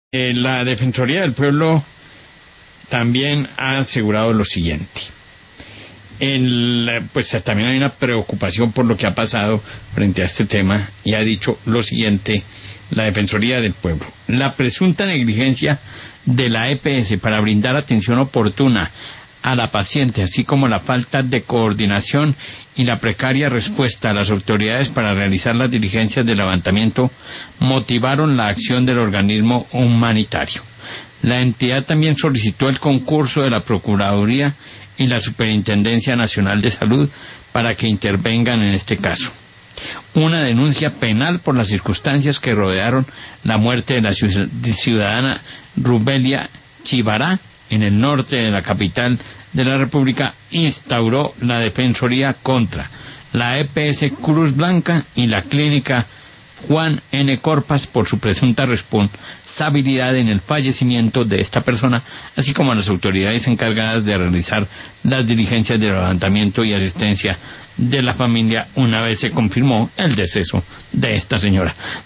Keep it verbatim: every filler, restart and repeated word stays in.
Eh, la Defensoría del Pueblo también ha asegurado lo siguiente. El, pues también hay una preocupación por lo que ha pasado frente a este tema y ha dicho lo siguiente la Defensoría del Pueblo. La presunta negligencia de la E P S para brindar atención oportuna a la paciente, así como la falta de coordinación y la precaria respuesta a las autoridades para realizar las diligencias de levantamiento, motivaron la acción del organismo humanitario. La entidad también solicitó el concurso de la Procuraduría y la Superintendencia Nacional de Salud para que intervengan en este caso. Una denuncia penal por las circunstancias que rodearon la muerte de la ciudadana Rubelia Chivará en el norte de la capital de la República instauró la Defensoría contra la E P S Cruz Blanca y la clínica Juan N. Corpas por su presunta responsabilidad en el fallecimiento de esta persona, así como a las autoridades encargadas de realizar las diligencias de levantamiento y asistencia de la familia una vez se confirmó el deceso de esta señora.